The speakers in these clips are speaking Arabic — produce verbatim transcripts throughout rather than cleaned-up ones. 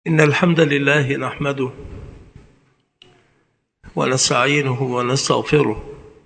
إن الحمد لله نحمده ونستعينه ونستغفره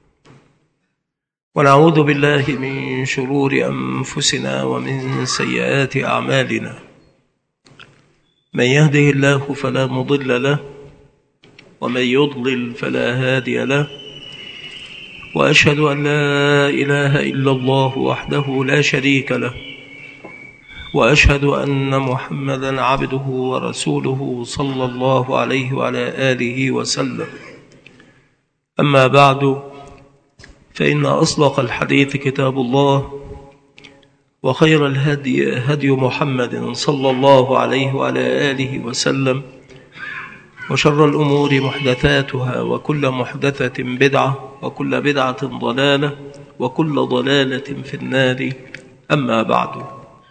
ونعوذ بالله من شرور أنفسنا ومن سيئات أعمالنا. من يهده الله فلا مضل له ومن يضلل فلا هادي له، وأشهد أن لا إله إلا الله وحده لا شريك له، وأشهد أن محمدًا عبده ورسوله صلى الله عليه وعلى آله وسلم. أما بعد، فإن أصدق الحديث كتاب الله، وخير الهدي هدي محمد صلى الله عليه وعلى آله وسلم، وشر الأمور محدثاتها، وكل محدثة بدعة، وكل بدعة ضلالة، وكل ضلالة في النار. أما بعد،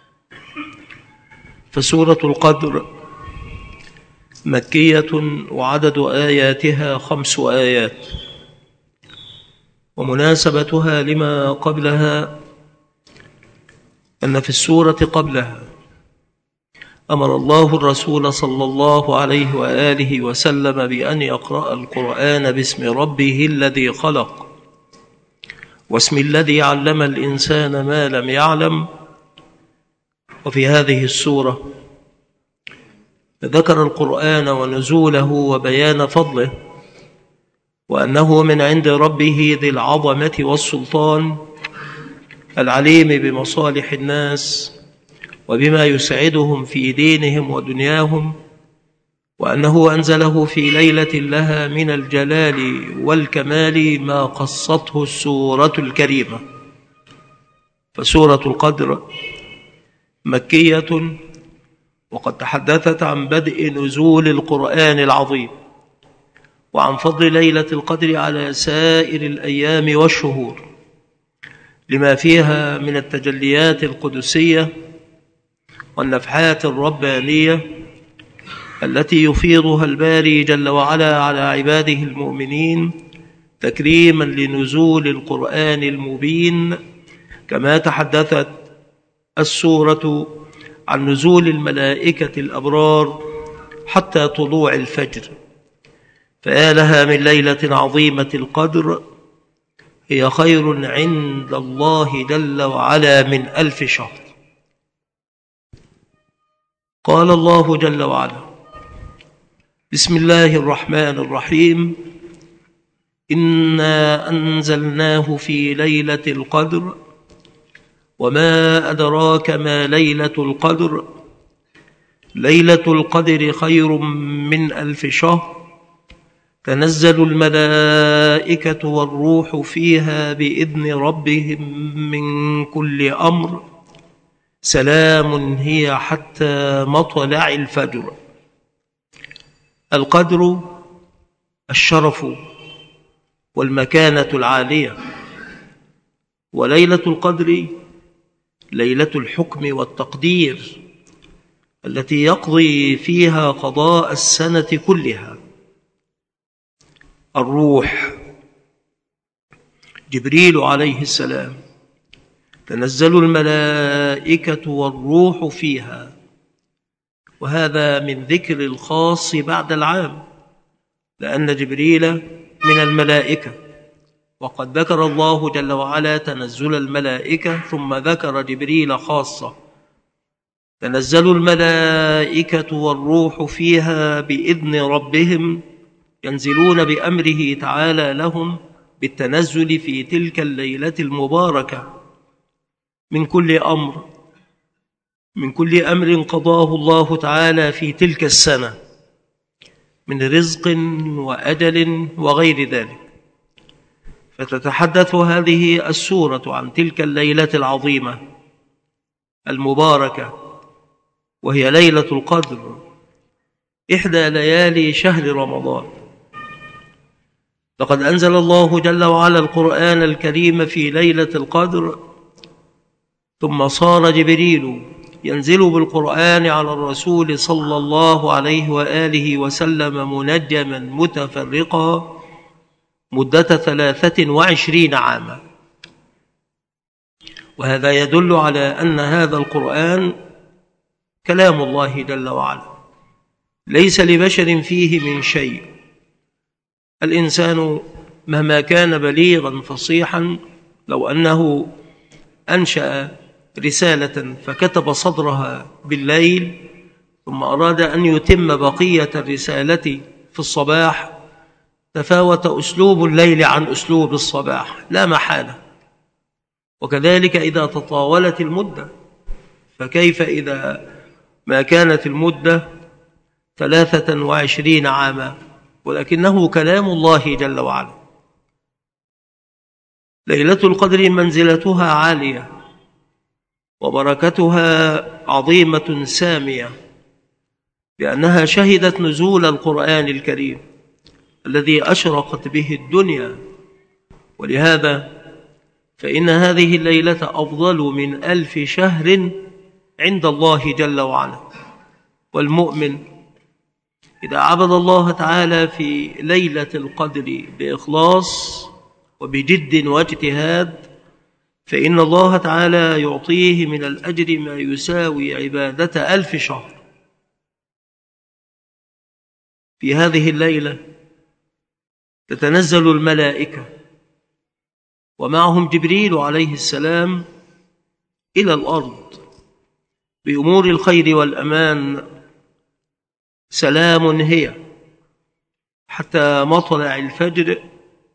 فسورة القدر مكية وعدد آياتها خمس آيات، ومناسبتها لما قبلها أن في السورة قبلها أمر الله الرسول صلى الله عليه وآله وسلم بأن يقرأ القرآن باسم ربه الذي خلق، واسم الذي علم الإنسان ما لم يعلم. وفي هذه السورة ذكر القرآن ونزوله وبيان فضله، وأنه من عند ربه ذي العظمة والسلطان العليم بمصالح الناس وبما يسعدهم في دينهم ودنياهم، وأنه أنزله في ليلة لها من الجلال والكمال ما قصته السورة الكريمة. فسورة القدر مكية، وقد تحدثت عن بدء نزول القرآن العظيم، وعن فضل ليلة القدر على سائر الأيام والشهور، لما فيها من التجليات القدسية والنفحات الربانية التي يفيضها الباري جل وعلا على عباده المؤمنين تكريما لنزول القرآن المبين. كما تحدثت السورة عن نزول الملائكة الأبرار حتى طلوع الفجر، فيا لها من ليلة عظيمة القدر، هي خير عند الله جل وعلا من ألف شهر. قال الله جل وعلا: بسم الله الرحمن الرحيم، إنا أنزلناه في ليلة القدر، وما أدراك ما ليلة القدر، ليلة القدر خير من ألف شهر، تنزل الملائكة والروح فيها بإذن ربهم من كل أمر، سلام هي حتى مطلع الفجر. القدر الشرف والمكانة العالية، وليلة القدر ليلة الحكم والتقدير التي يقضي فيها قضاء السنة كلها. الروح جبريل عليه السلام، تنزل الملائكة والروح فيها، وهذا من ذكر الخاص بعد العام، لأن جبريل من الملائكة، وقد ذكر الله جل وعلا تنزل الملائكة ثم ذكر جبريل خاصة. تنزل الملائكة والروح فيها بإذن ربهم، ينزلون بأمره تعالى لهم بالتنزل في تلك الليلة المباركة من كل أمر من كل أمر قضاه الله تعالى في تلك السنة من رزق وأجل وغير ذلك. فتتحدث هذه السورة عن تلك الليلة العظيمة المباركة، وهي ليلة القدر، إحدى ليالي شهر رمضان. لقد أنزل الله جل وعلا القرآن الكريم في ليلة القدر، ثم صار جبريل ينزل بالقرآن على الرسول صلى الله عليه وآله وسلم منجما متفرقا مدة ثلاثة وعشرين عاما. وهذا يدل على أن هذا القرآن كلام الله جل وعلا، ليس لبشر فيه من شيء. الإنسان مهما كان بليغا فصيحا، لو أنه أنشأ رسالة فكتب صدرها بالليل ثم أراد أن يتم بقية الرسالة في الصباح، تفاوت أسلوب الليل عن أسلوب الصباح لا محالة. وكذلك إذا تطاولت المدة، فكيف إذا ما كانت المدة ثلاثة وعشرين عاما ولكنه كلام الله جل وعلا. ليلة القدر منزلتها عالية وبركتها عظيمة سامية، لأنها شهدت نزول القرآن الكريم الذي أشرقت به الدنيا. ولهذا فإن هذه الليلة أفضل من ألف شهر عند الله جل وعلا. والمؤمن إذا عبد الله تعالى في ليلة القدر بإخلاص وبجد واجتهاد، فإن الله تعالى يعطيه من الأجر ما يساوي عبادة ألف شهر. في هذه الليلة تتنزل الملائكة ومعهم جبريل عليه السلام إلى الأرض بأمور الخير والأمان. سلام هي حتى مطلع الفجر،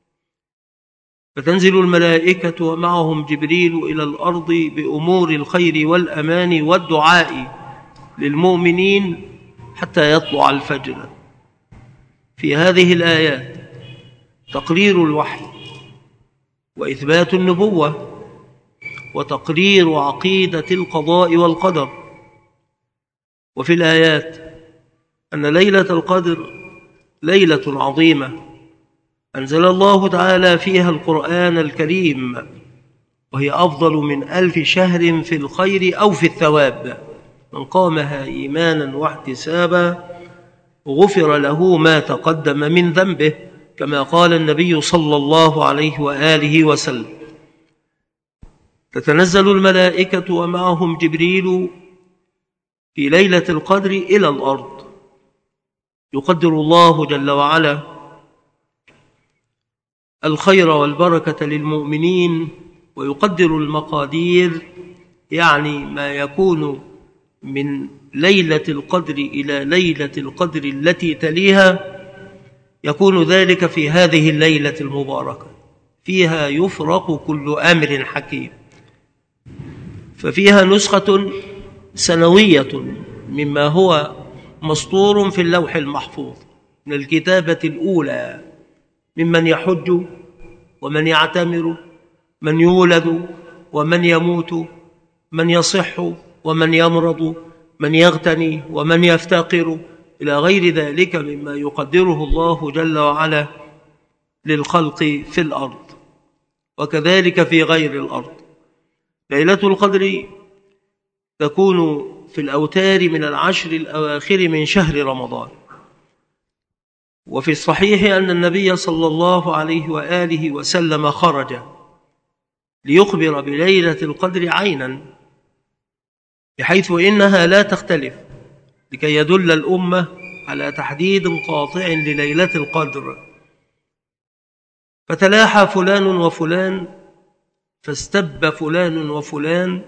فتنزل الملائكة ومعهم جبريل إلى الأرض بأمور الخير والأمان والدعاء للمؤمنين حتى يطلع الفجر. في هذه الآيات تقرير الوحي وإثبات النبوة وتقرير عقيدة القضاء والقدر. وفي الآيات أن ليلة القدر ليلة عظيمة أنزل الله تعالى فيها القرآن الكريم، وهي أفضل من ألف شهر في الخير أو في الثواب. من قامها إيمانا واحتسابا غفر له ما تقدم من ذنبه، كما قال النبي صلى الله عليه وآله وسلم. تتنزل الملائكة ومعهم جبريل في ليلة القدر إلى الأرض. يقدر الله جل وعلا الخير والبركة للمؤمنين، ويقدر المقادير، يعني ما يكون من ليلة القدر إلى ليلة القدر التي تليها، يكون ذلك في هذه الليلة المباركة. فيها يفرق كل أمر حكيم، ففيها نسخة سنوية مما هو مسطور في اللوح المحفوظ من الكتابة الأولى، ممن يحج ومن يعتمر، من يولد ومن يموت، من يصح ومن يمرض، من يغتني ومن يفتقر، إلى غير ذلك مما يقدره الله جل وعلا للخلق في الأرض وكذلك في غير الأرض. ليلة القدر تكون في الأوتار من العشر الأواخر من شهر رمضان. وفي الصحيح أن النبي صلى الله عليه وآله وسلم خرج ليخبر بليلة القدر عينا، بحيث إنها لا تختلف، لكي يدل الأمة على تحديد قاطع لليلة القدر. فتلاحى فلان وفلان، فاستب فلان وفلان،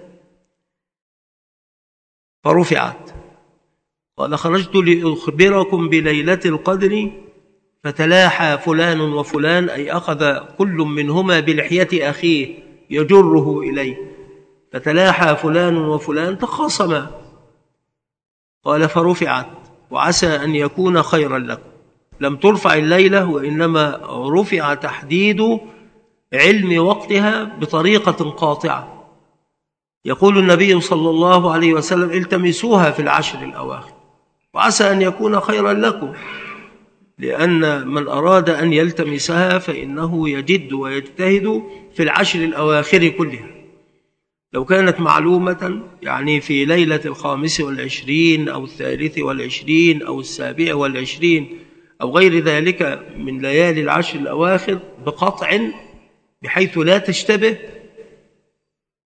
فرفعت. قال: خرجت لأخبركم بليلة القدر، فتلاحى فلان وفلان، أي أخذ كل منهما بلحية أخيه يجره إليه، فتلاحى فلان وفلان تخاصما. قال: فرفعت، وعسى أن يكون خيرا لكم. لم ترفع الليلة، وإنما رفع تحديد علم وقتها بطريقة قاطعة. يقول النبي صلى الله عليه وسلم: التمسوها في العشر الأواخر، وعسى أن يكون خيرا لكم، لأن من أراد أن يلتمسها فإنه يجد ويجتهد في العشر الأواخر كلها. لو كانت معلومة، يعني في ليلة الخامس والعشرين أو الثالث والعشرين أو السابع والعشرين أو غير ذلك من ليالي العشر الأواخر بقطع بحيث لا تشتبه،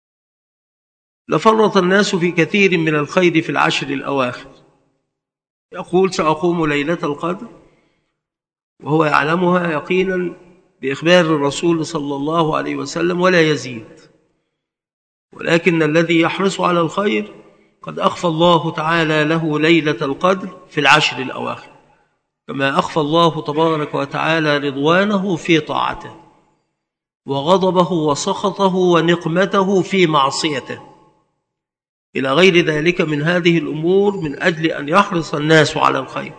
لفرط الناس في كثير من الخير في العشر الأواخر. يقول سأقوم ليلة القدر وهو يعلمها يقينا بإخبار الرسول صلى الله عليه وسلم ولا يزيد، ولكن الذي يحرص على الخير قد أخفى الله تعالى له ليلة القدر في العشر الأواخر، كما أخفى الله تبارك وتعالى رضوانه في طاعته وغضبه وسخطه ونقمته في معصيته إلى غير ذلك من هذه الأمور، من أجل أن يحرص الناس على الخير.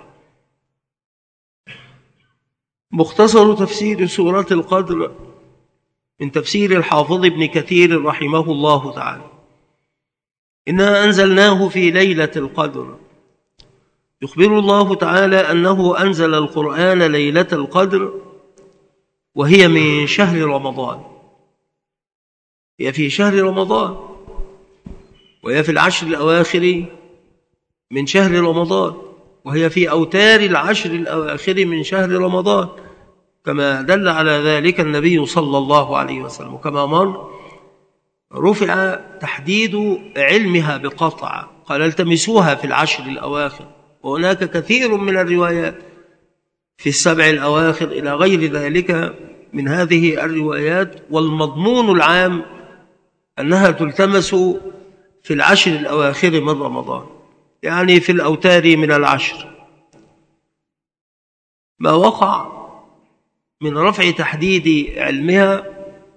مختصر تفسير سورة القدر من تفسير الحافظ ابن كثير رحمه الله تعالى: إنا أنزلناه في ليلة القدر. يخبر الله تعالى أنه أنزل القرآن ليلة القدر وهي من شهر رمضان، هي في شهر رمضان، وهي في العشر الأواخر من شهر رمضان، وهي في أوتار العشر الأواخر من شهر رمضان، كما دل على ذلك النبي صلى الله عليه وسلم. كما مر رفع تحديد علمها بقطع، قال التمسوها في العشر الأواخر، وهناك كثير من الروايات في السبع الأواخر إلى غير ذلك من هذه الروايات، والمضمون العام أنها تلتمس في العشر الأواخر من رمضان، يعني في الأوتار من العشر. ما وقع من رفع تحديد علمها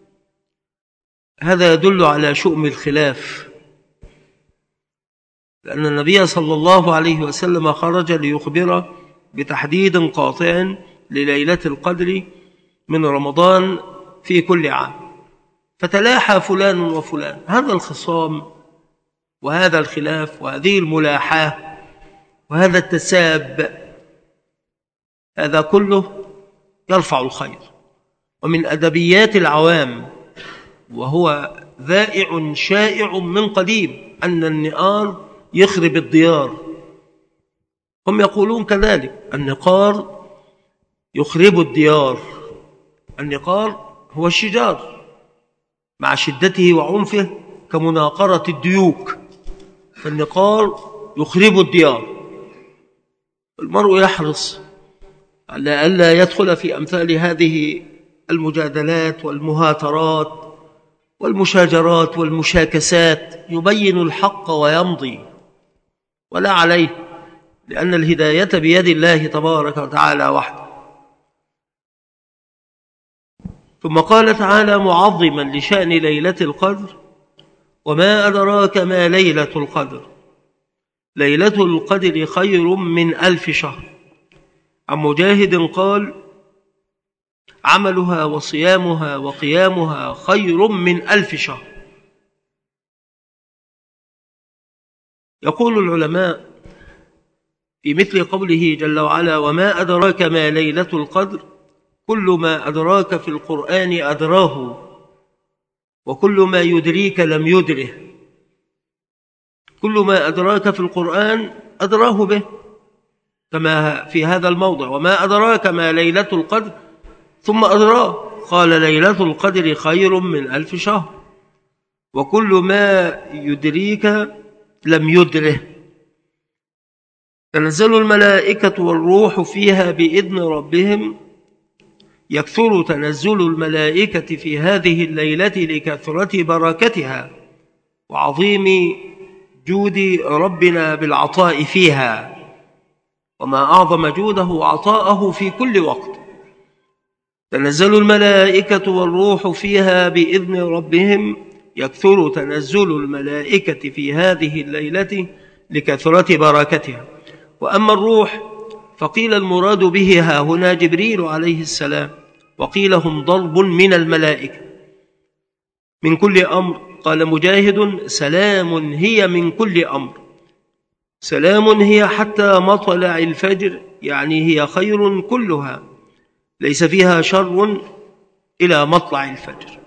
هذا يدل على شؤم الخلاف، لأن النبي صلى الله عليه وسلم خرج ليخبر بتحديد قاطع لليلة القدر من رمضان في كل عام، فتلاحى فلان وفلان. هذا الخصام وهذا الخلاف وهذه الملاحاة وهذا التساب، هذا كله يرفع الخير. ومن أدبيات العوام وهو ذائع شائع من قديم أن النقار يخرب الديار، هم يقولون كذلك: النقار يخرب الديار. النقار هو الشجار مع شدته وعنفه كمناقرة الديوك، فالنقار يخرب الديار. المرء يحرص على ألا يدخل في أمثال هذه المجادلات والمهاترات والمشاجرات والمشاكسات، يبين الحق ويمضي ولا عليه، لأن الهداية بيد الله تبارك وتعالى وحده. ثم قال تعالى معظما لشأن ليلة القدر: وما أدراك ما ليلة القدر، ليلة القدر خير من ألف شهر. عن مجاهد قال: عملها وصيامها وقيامها خير من ألف شهر. يقول العلماء في مثل قوله جل وعلا: وما أدراك ما ليلة القدر، كل ما أدراك في القرآن أدراه، وكل ما يدريك لم يدره. كل ما أدراك في القرآن أدراه به، كما في هذا الموضع: وما أدراك ما ليلة القدر، ثم أدراه قال: ليلة القدر خير من ألف شهر. وكل ما يدريك لم يدره. تنزل الملائكة والروح فيها بإذن ربهم. يكثر تنزل الملائكة في هذه الليلة لكثرة بركتها وعظيم جود ربنا بالعطاء فيها، وما أعظم جوده وعطاءه في كل وقت. تنزل الملائكة والروح فيها بإذن ربهم. يكثر تنزل الملائكة في هذه الليلة لكثرة بركتها. وأما الروح فقيل المراد به ها هنا جبريل عليه السلام، وقيل هم ضرب من الملائكة من كل أمر. قال مجاهد: سلام هي من كل أمر. سلام هي حتى مطلع الفجر، يعني هي خير كلها، ليس فيها شر إلى مطلع الفجر.